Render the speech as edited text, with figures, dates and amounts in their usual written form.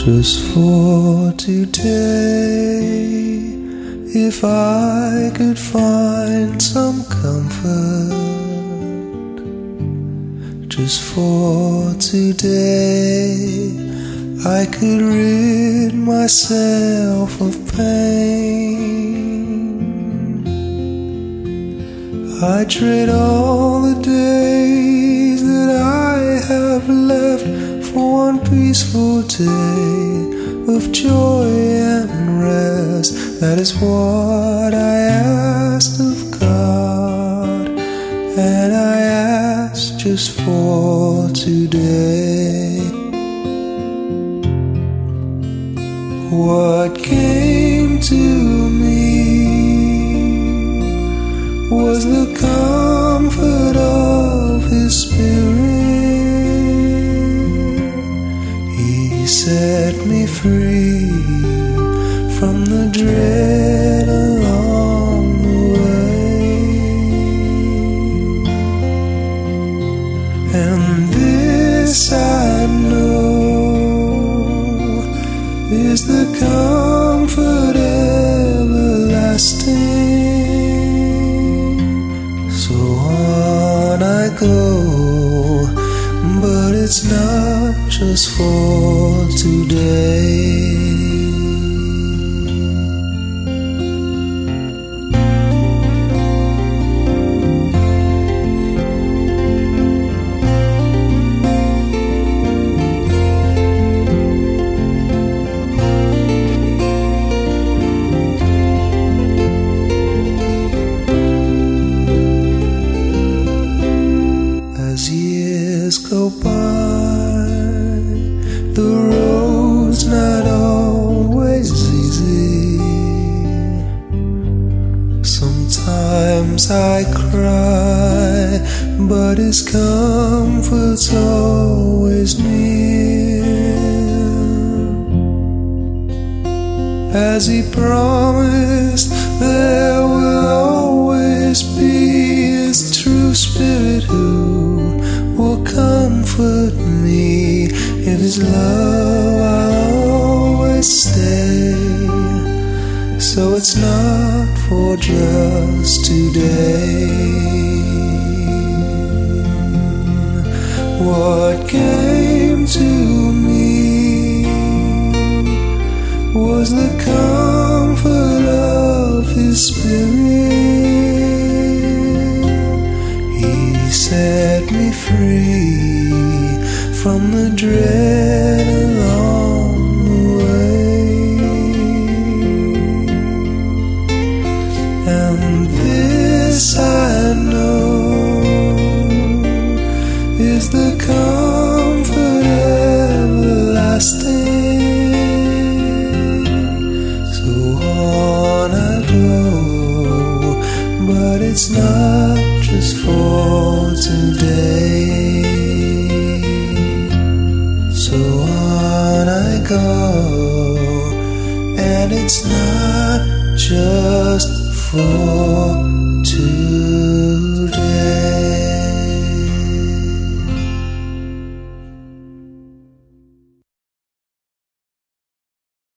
just for today. If I could find some comfort, just for today, I could rid myself of pain. I'd trade all the days that I have left for one peaceful day of joy and rest. That is what I asked of God, and I asked just for today. What came to me was the comfort of His Spirit. He set me free from the dread along the way, and this I know is the comfort everlasting. So on I go, but it's not just for today. Go by, the road's not always easy. Sometimes I cry, but His comfort's always near. As He promised, there will always be His true Spirit who will comfort me. In His love I'll always stay. So it's not for just today. What came to me was the comfort of His Spirit. He set me free from the dread along the way, and this I know is the comfort everlasting. So on I go, but it's not just for today. So on I go, and it's not just for today.